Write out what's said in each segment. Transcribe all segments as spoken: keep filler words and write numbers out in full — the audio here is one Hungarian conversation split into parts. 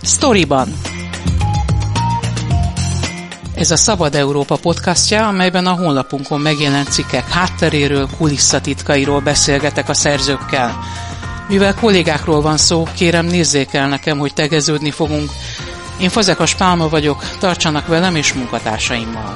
Sztoriban. Ez a Szabad Európa podcastja, amelyben a honlapunkon megjelent cikkek hátteréről, kulisszatitkairól beszélgetek a szerzőkkel. Mivel kollégákról van szó, kérem nézzék el nekem, hogy tegeződni fogunk. Én Fazekas Pálma vagyok, tartsanak velem és munkatársaimmal.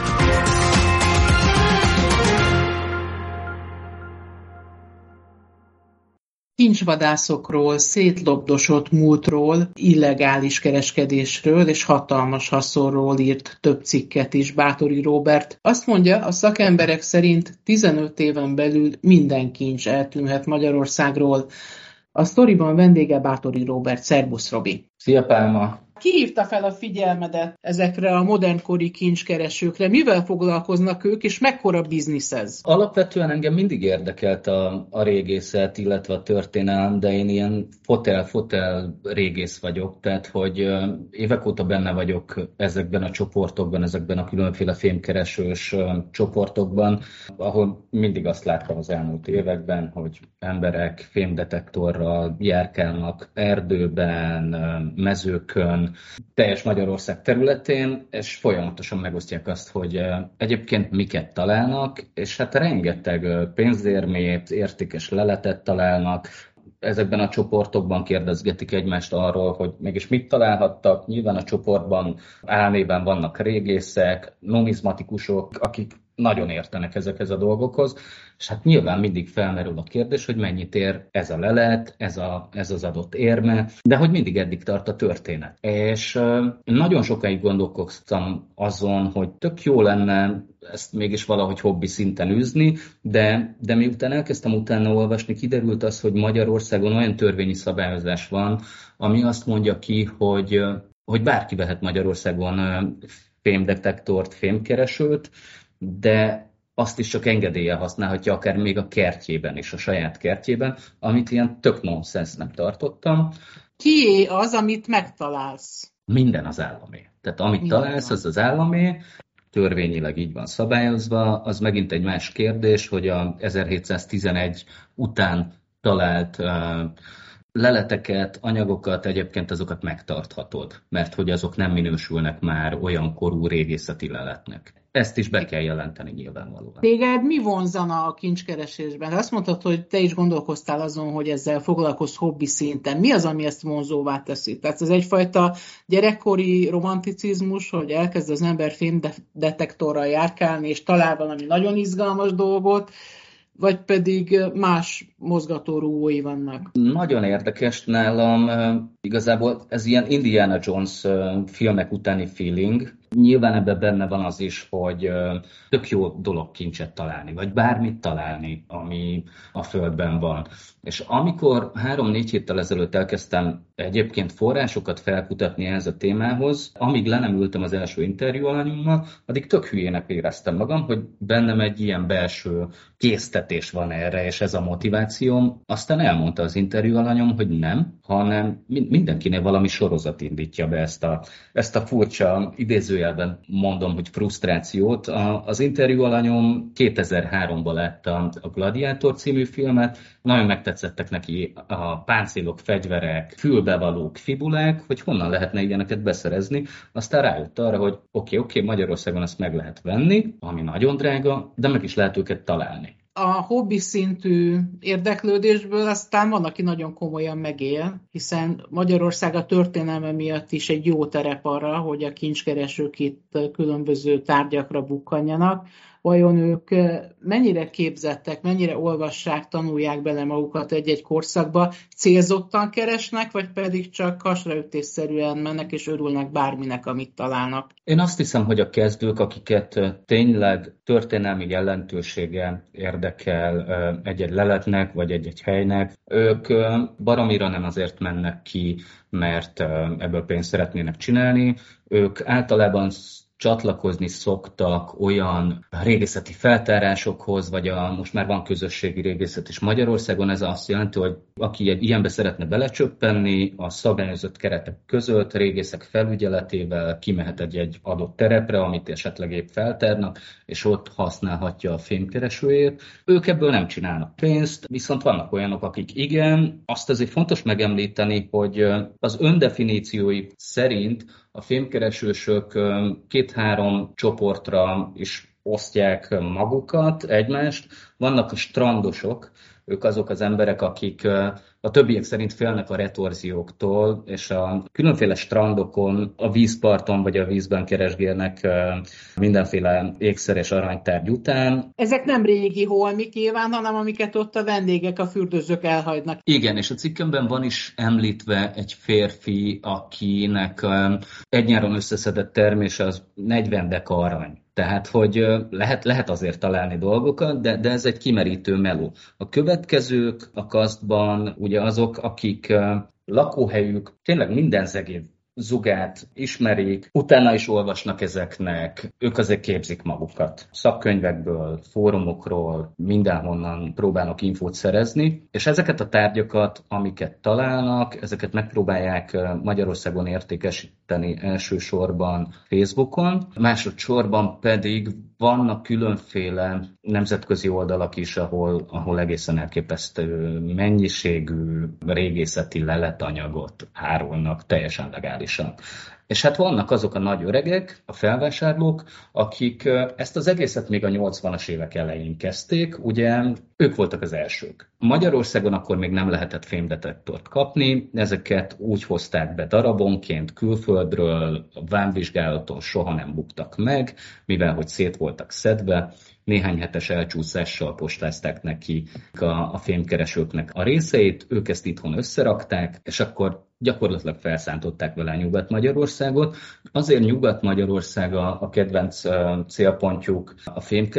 Kincsvadászokról, szétlobdosott múltról, illegális kereskedésről és hatalmas haszonról írt több cikket is Báthory Róbert. Azt mondja, a szakemberek szerint tizenöt éven belül minden kincs eltűnhet Magyarországról. A sztoriban vendége Báthory Róbert. Szerbusz, Robi! Szia, Pálma! Ki hívta fel a figyelmedet ezekre a modernkori kincskeresőkre? Mivel foglalkoznak ők, és mekkora biznisz ez? Alapvetően engem mindig érdekelt a, a régészet, illetve a történelem, de én ilyen fotel-fotel régész vagyok, tehát hogy évek óta benne vagyok ezekben a csoportokban, ezekben a különféle fémkeresős csoportokban, ahol mindig azt láttam az elmúlt években, hogy emberek fémdetektorral járkálnak erdőben, mezőkön, teljes Magyarország területén, és folyamatosan megosztják azt, hogy egyébként miket találnak, és hát rengeteg pénzérmét, értékes leletet találnak. Ezekben a csoportokban kérdezgetik egymást arról, hogy mégis mit találhattak. Nyilván a csoportban álnéven vannak régészek, numizmatikusok, akik nagyon értenek ezekhez a dolgokhoz, és hát nyilván mindig felmerül a kérdés, hogy mennyit ér ez a lelet, ez, a, ez az adott érme, de hogy mindig eddig tart a történet. És uh, nagyon sokáig gondolkoztam azon, hogy tök jó lenne ezt mégis valahogy hobbi szinten űzni, de, de miután elkezdtem utána olvasni, kiderült az, hogy Magyarországon olyan törvényi szabályozás van, ami azt mondja ki, hogy, hogy bárki vehet Magyarországon fémdetektort, fémkeresőt, de azt is csak engedéllyel használhatja, akár még a kertjében is, a saját kertjében, amit ilyen tök nonsensnek tartottam. Kié az, amit megtalálsz? Minden az államé. Tehát amit Minden találsz, van. Az az államé, törvényileg így van szabályozva, az megint egy más kérdés, hogy a ezerhétszáztizenegy után talált uh, leleteket, anyagokat, egyébként azokat megtarthatod, mert hogy azok nem minősülnek már olyan korú régészeti leletnek. Ezt is be kell jelenteni nyilvánvalóan. Téged mi vonzana a kincskeresésben? Azt mondtad, hogy te is gondolkoztál azon, hogy ezzel foglalkozz hobbi szinten. Mi az, ami ezt vonzóvá teszi? Tehát ez egyfajta gyerekkori romanticizmus, hogy elkezd az ember fémdetektorral járkálni, és talál valami nagyon izgalmas dolgot, vagy pedig más mozgatórugói vannak? Nagyon érdekes nálam. Igazából ez ilyen Indiana Jones filmek utáni feeling. Nyilván ebben benne van az is, hogy tök jó dolog kincset találni, vagy bármit találni, ami a földben van. És amikor három-négy héttel ezelőtt elkezdtem egyébként forrásokat felkutatni ehhez a témához, amíg le nem ültem az első interjú alanyommal, addig tök hülyének éreztem magam, hogy bennem egy ilyen belső késztetés van erre, és ez a motivációm. Aztán elmondta az interjú alanyom, hogy nem, hanem mindenkinél valami sorozat indítja be ezt a, ezt a furcsa idézőjelben mondom, hogy frusztrációt. Az interjú alanyom kétezer-háromban látta a Gladiátor című filmet, nagyon megtetszettek neki a páncélok, fegyverek, fülbevalók, fibulák, hogy honnan lehetne ilyeneket beszerezni. Aztán rájött arra, hogy oké, okay, oké, okay, Magyarországon ezt meg lehet venni, ami nagyon drága, de meg is lehet őket találni. A hobbi szintű érdeklődésből aztán van, aki nagyon komolyan megél, hiszen Magyarország a történelme miatt is egy jó terep arra, hogy a kincskeresők itt különböző tárgyakra bukkanjanak. Vajon ők mennyire képzettek, mennyire olvassák, tanulják bele magukat egy-egy korszakba, célzottan keresnek, vagy pedig csak hasraütésszerűen mennek és örülnek bárminek, amit találnak? Én azt hiszem, hogy a kezdők, akiket tényleg történelmi jelentősége érdekel egy-egy leletnek, vagy egy-egy helynek, ők baromira nem azért mennek ki, mert ebből pénzt szeretnének csinálni. Ők általában csatlakozni szoktak olyan régészeti feltárásokhoz, vagy a, most már van közösségi régészet is Magyarországon, ez azt jelenti, hogy aki egy ilyenbe szeretne belecsöppenni, a szabályozott keretek között régészek felügyeletével kimehet egy, egy adott terepre, amit esetleg épp feltárnak, és ott használhatja a fémkeresőjét. Ők ebből nem csinálnak pénzt, viszont vannak olyanok, akik igen. Azt azért fontos megemlíteni, hogy az öndefiníciói szerint a fémkeresősök két-három csoportra is osztják magukat, egymást. Vannak a strandosok, ők azok az emberek, akik a többiek szerint félnek a retorzióktól, és a különféle strandokon, a vízparton vagy a vízben keresgélnek mindenféle ékszeres aranytárgy után. Ezek nem régi holmik nyilván, hanem amiket ott a vendégek, a fürdőzők elhagynak. Igen, és a cikkemben van is említve egy férfi, akinek egynyáron összeszedett termése az negyven deka arany. Tehát, hogy lehet, lehet azért találni dolgokat, de, de ez egy kimerítő meló. A következők a kasztban ugye azok, akik lakóhelyük tényleg minden zegéd zugát ismerik, utána is olvasnak ezeknek, ők azért képzik magukat. Szakkönyvekből, fórumokról, mindenhonnan próbálnak infót szerezni, és ezeket a tárgyakat, amiket találnak, ezeket megpróbálják Magyarországon értékesíteni elsősorban Facebookon, másodszorban pedig vannak különféle nemzetközi oldalak is, ahol, ahol egészen elképesztő mennyiségű régészeti leletanyagot árulnak teljesen legálisan. És hát vannak azok a nagy öregek, a felvásárlók, akik ezt az egészet még a nyolcvanas évek elején kezdték, ugye ők voltak az elsők. Magyarországon akkor még nem lehetett fémdetektort kapni, ezeket úgy hozták be darabonként külföldről, a vámvizsgálaton soha nem buktak meg, mivel hogy szét voltak szedve, néhány hetes elcsúszással postázták neki a, a fémkeresőknek a részeit, ők ezt itthon összerakták, és akkor gyakorlatilag felszántották vele Nyugat-Magyarországot. Azért Nyugat-Magyarország a, a kedvenc uh, célpontjuk a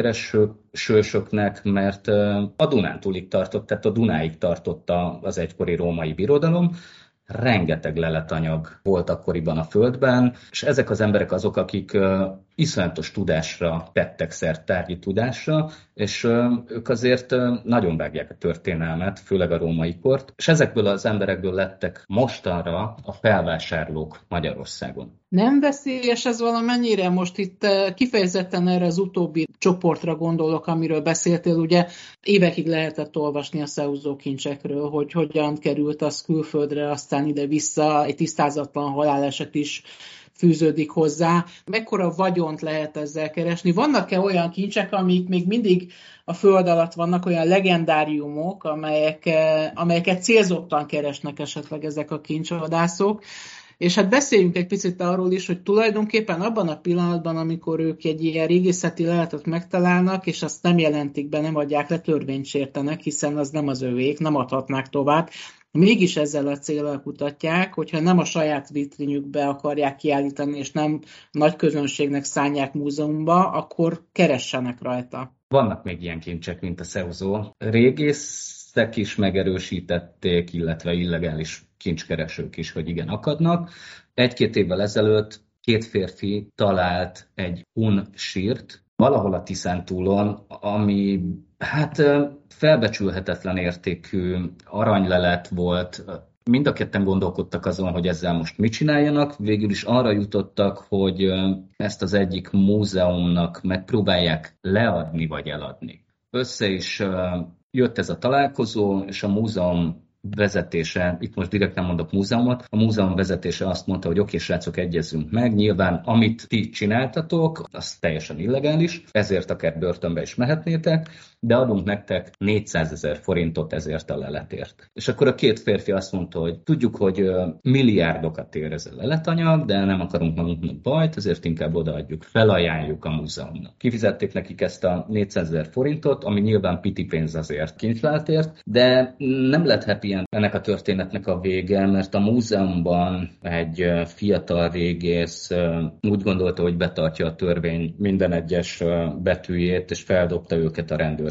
fémkeresősöknek, mert uh, a Dunántúlig tartott, tehát a Dunáig tartott az egykori római birodalom. Rengeteg leletanyag volt akkoriban a földben, és ezek az emberek azok, akik uh, iszonyatos tudásra tettek szert, tárgyi tudásra, és uh, ők azért uh, nagyon vágják a történelmet, főleg a római kort, és ezekből az emberekből lettek mostanra a felvásárlók Magyarországon. Nem veszélyes ez valamennyire? Most itt kifejezetten erre az utóbbi csoportra gondolok, amiről beszéltél, ugye évekig lehetett olvasni a szeúzó kincsekről, hogy hogyan került az külföldre, aztán ide-vissza, egy tisztázatlan haláleset is fűződik hozzá. Mekkora vagyont lehet ezzel keresni? Vannak-e olyan kincsek, amik még mindig a föld alatt vannak, olyan legendáriumok, amelyek, amelyeket célzottan keresnek esetleg ezek a kincsvadászok? És hát beszéljünk egy picit arról is, hogy tulajdonképpen abban a pillanatban, amikor ők egy ilyen régészeti leletet megtalálnak, és azt nem jelentik be, nem adják le, törvényt sértenek, hiszen az nem az övék, nem adhatnák tovább. Mégis ezzel a céllal kutatják, hogyha nem a saját vitrínjükbe akarják kiállítani, és nem nagy közönségnek szánják múzeumba, akkor keressenek rajta. Vannak még ilyen kincsek, mint a szeúzó. Régészek is megerősítették, illetve illegális kincskeresők is, hogy igen, akadnak. Egy-két évvel ezelőtt két férfi talált egy hun sírt valahol a Tiszántúlon, ami hát felbecsülhetetlen értékű aranylelet volt. Mind a ketten gondolkodtak azon, hogy ezzel most mit csináljanak. Végül is arra jutottak, hogy ezt az egyik múzeumnak megpróbálják leadni vagy eladni. Össze is jött ez a találkozó, és a múzeum vezetése, itt most direkt nem mondok múzeumot, a múzeum vezetése azt mondta, hogy oké, srácok, egyezzünk meg, nyilván amit ti csináltatok, az teljesen illegális, ezért akár börtönbe is mehetnétek, de adunk nektek négyszázezer forintot ezért a leletért. És akkor a két férfi azt mondta, hogy tudjuk, hogy milliárdokat ér ez a leletanyag, de nem akarunk magunknak bajt, ezért inkább odaadjuk, felajánljuk a múzeumnak. Kifizették nekik ezt a négyszázezer forintot, ami nyilván piti pénz azért kincsváltért, de nem lett happy ennek a történetnek a vége, mert a múzeumban egy fiatal régész úgy gondolta, hogy betartja a törvény minden egyes betűjét, és feldobta őket a rendőrség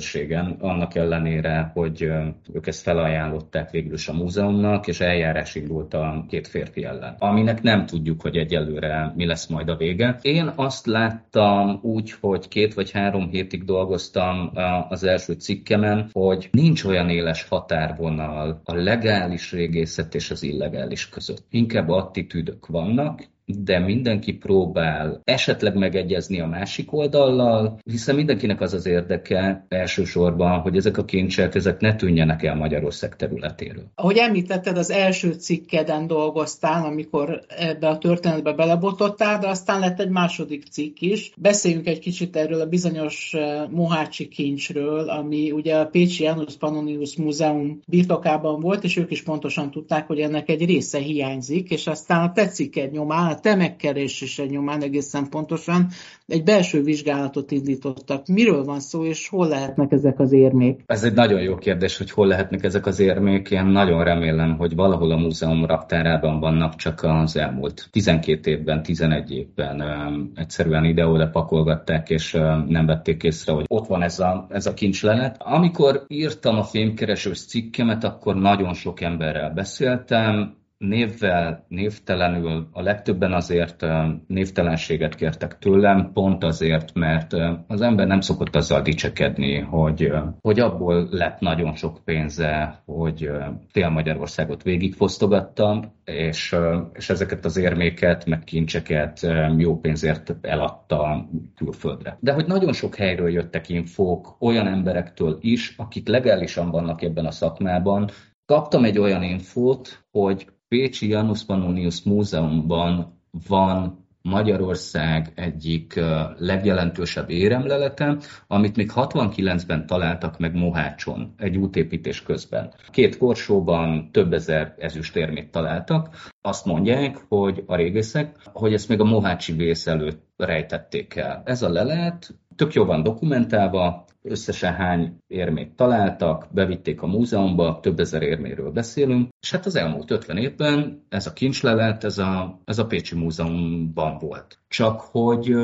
rendőrségen, annak ellenére, hogy ők ezt felajánlották végül is a múzeumnak, és eljárás indult a két férfi ellen, aminek nem tudjuk, hogy egyelőre mi lesz majd a vége. Én azt láttam úgy, hogy két vagy három hétig dolgoztam az első cikkemen, hogy nincs olyan éles határvonal a legális régészet és az illegális között. Inkább attitűdök vannak, de mindenki próbál esetleg megegyezni a másik oldallal, hiszen mindenkinek az az érdeke elsősorban, hogy ezek a kincsek ezek ne tűnjenek el Magyarország területéről. Ahogy említetted, az első cikkeden dolgoztál, amikor ebbe a történetbe belebotottál, de aztán lett egy második cikk is. Beszéljünk egy kicsit erről a bizonyos mohácsi kincsről, ami ugye a Pécsi Janus Pannonius Múzeum birtokában volt, és ők is pontosan tudták, hogy ennek egy része hiányzik, és aztán a te cikked nyomán, a te megkeresésed nyomán egészen pontosan egy belső vizsgálatot indítottak. Miről van szó, és hol lehetnek ezek az érmék? Ez egy nagyon jó kérdés, hogy hol lehetnek ezek az érmék. Én nagyon remélem, hogy valahol a múzeum raktárában vannak, csak az elmúlt tizenkét évben, tizenegy évben um, egyszerűen ide-oda pakolgatták, és um, nem vették észre, hogy ott van ez a, ez a kincslelet. Amikor írtam a fémkeresős cikkemet, akkor nagyon sok emberrel beszéltem, névvel, névtelenül, a legtöbben azért névtelenséget kértek tőlem, pont azért, mert az ember nem szokott azzal dicsekedni, hogy, hogy abból lett nagyon sok pénze, hogy fél Magyarországot végigfosztogattam, és, és ezeket az érméket, meg kincseket jó pénzért eladta külföldre. De hogy nagyon sok helyről jöttek infók, olyan emberektől is, akik legálisan vannak ebben a szakmában. Kaptam egy olyan infót, hogy Pécsi Janus Pannonius Múzeumban van Magyarország egyik legjelentősebb éremlelete, amit még hatvankilencben találtak meg Mohácson egy útépítés közben. Két korsóban több ezer ezüstérmét találtak. Azt mondják, hogy a régészek, hogy ezt még a mohácsi vész előtt rejtették el. Ez a lelet tök jó van dokumentálva, összesen hány érmét találtak, bevitték a múzeumba, több ezer érméről beszélünk, és hát az elmúlt ötven évben ez a kincslelet, ez a, ez a Pécsi Múzeumban volt. Csak hogy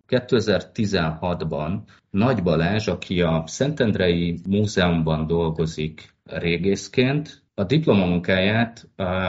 kétezer-tizenhatban Nagy Balázs, aki a Szentendrei Múzeumban dolgozik régészként, a diplomamunkáját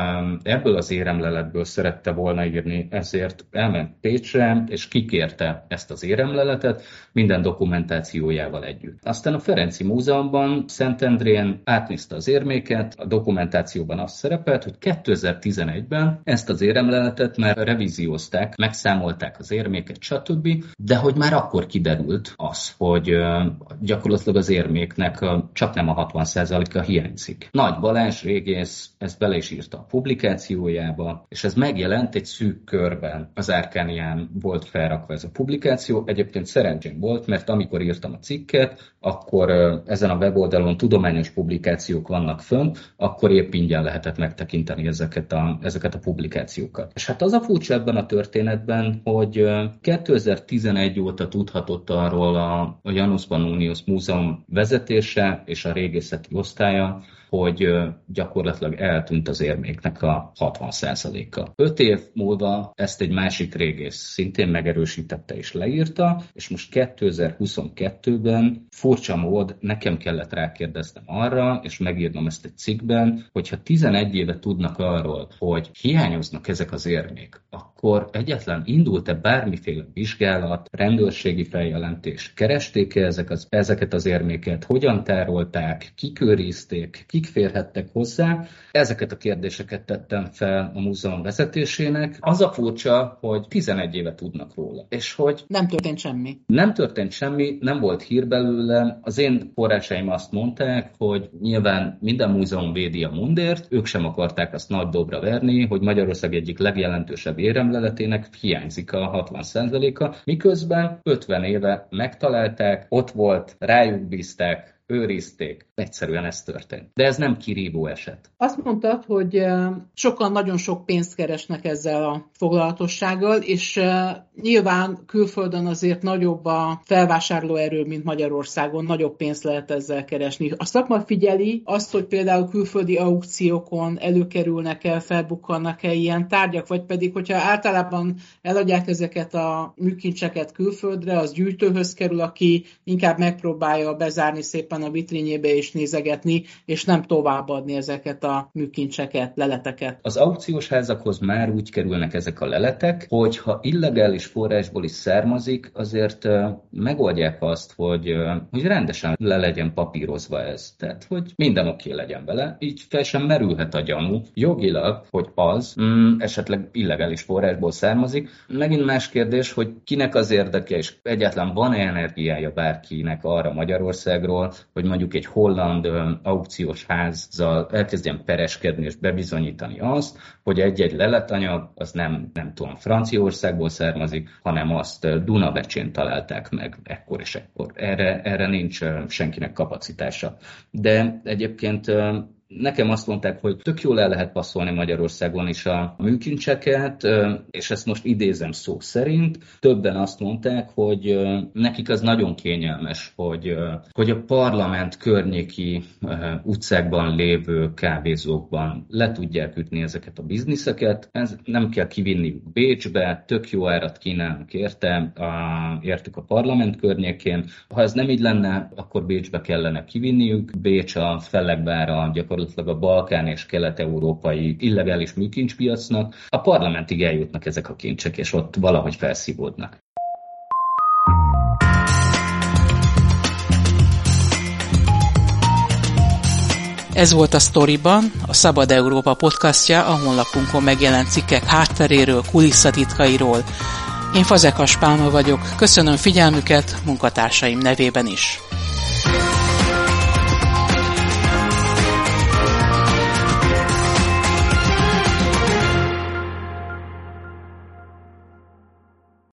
ebből az éremleletből szerette volna írni, ezért elment Pécsre, és kikérte ezt az éremleletet minden dokumentációjával együtt. Aztán a Ferenci Múzeumban Szentendrén átnézte az érméket, a dokumentációban az szerepelt, hogy kétezer-tizenegyben ezt az éremleletet már revíziózták, megszámolták az érméket, stb., de hogy már akkor kiderült az, hogy gyakorlatilag az érméknek csak nem a hatvan százaléka hiányzik. Nagy Balázs régész ezt bele is írta a publikációjába, és ez megjelent egy szűk körben. Az Arcanián volt felrakva ez a publikáció. Egyébként szerencsém volt, mert amikor írtam a cikket, akkor ezen a weboldalon tudományos publikációk vannak fönt, akkor épp ingyen lehetett megtekinteni ezeket a, ezeket a publikációkat. És hát az a furcsa ebben a történetben, hogy kétezer-tizenegy óta tudhatott arról a, a Janus Pannonius Múzeum vezetése és a régészeti osztálya, hogy gyakorlatilag eltűnt az érméknek a hatvan százaléka. Öt év múlva ezt egy másik régész szintén megerősítette és leírta, és most kétezer-huszonkettőben furcsa mód nekem kellett rákérdeznem arra, és megírnom ezt egy cikkben, hogyha tizenegy éve tudnak arról, hogy hiányoznak ezek az érmék, akkor egyetlen indult-e bármiféle vizsgálat, rendőrségi feljelentés, keresték-e ezek az, ezeket az érméket, hogyan tárolták, kik őrizték, kik férhettek hozzá. Ezeket a kérdéseket tettem fel a múzeum vezetésének. Az a furcsa, hogy tizenegy éve tudnak róla. És hogy nem történt semmi. Nem történt semmi, nem volt hír belőle. Az én forrásaim azt mondták, hogy nyilván minden múzeum védi a mundért, ők sem akarták azt nagy dobra verni, hogy Magyarország egyik legjelentősebb éremleletének hiányzik a hatvan százaléka, miközben ötven éve megtalálták, ott volt, rájuk bízták, őrizték. Egyszerűen ez történt. De ez nem kirívó eset. Azt mondtad, hogy sokan nagyon sok pénzt keresnek ezzel a foglalatossággal, és nyilván külföldön azért nagyobb a felvásárlóerő, mint Magyarországon, nagyobb pénzt lehet ezzel keresni. A szakma figyeli azt, hogy például külföldi aukciókon előkerülnek-e, felbukkannak-e ilyen tárgyak, vagy pedig, hogyha általában eladják ezeket a műkincseket külföldre, az gyűjtőhöz kerül, aki inkább megpróbálja bezárni szépen a vitrínjébe és nézegetni, és nem továbbadni ezeket a műkincseket, leleteket. Az aukciós házakhoz már úgy kerülnek ezek a leletek, hogy ha illegális forrásból is származik, azért megoldják azt, hogy, hogy rendesen le legyen papírozva ez. Tehát, hogy minden oké legyen vele, így fel sem merülhet a gyanú jogilag, hogy az mm, esetleg illegális forrásból származik. Megint más kérdés, hogy kinek az érdeke, és egyáltalán van-e energiája bárkinek arra Magyarországról, hogy mondjuk egy holland aukciós házzal elkezdjen pereskedni és bebizonyítani azt, hogy egy-egy leletanyag az nem, nem tudom, Franciaországból származik, hanem azt Dunabecsén találták meg ekkor és ekkor. Erre, erre nincs senkinek kapacitása. De egyébként nekem azt mondták, hogy tök jól el lehet passzolni Magyarországon is a műkincseket, és ezt most idézem szó szerint. Többen azt mondták, hogy nekik az nagyon kényelmes, hogy, hogy a parlament környéki utcákban lévő kávézókban le tudják ütni ezeket a bizniszeket. Ez nem kell kivinniük Bécsbe, tök jó árat kínálnak érte, a, értük a parlament környékén. Ha ez nem így lenne, akkor Bécsbe kellene kivinniük. Bécs a fellegvára gyakorlatilag a balkán és kelet-európai illegális műkincspiacnak, a parlamentig eljutnak ezek a kincsek, és ott valahogy felszívódnak. Ez volt a Sztoriban, a Szabad Európa podcastja, a honlapunkon megjelent cikkek hátteréről, kulisszatitkairól. Én Fazekas Pálma vagyok, köszönöm figyelmüket munkatársaim nevében is.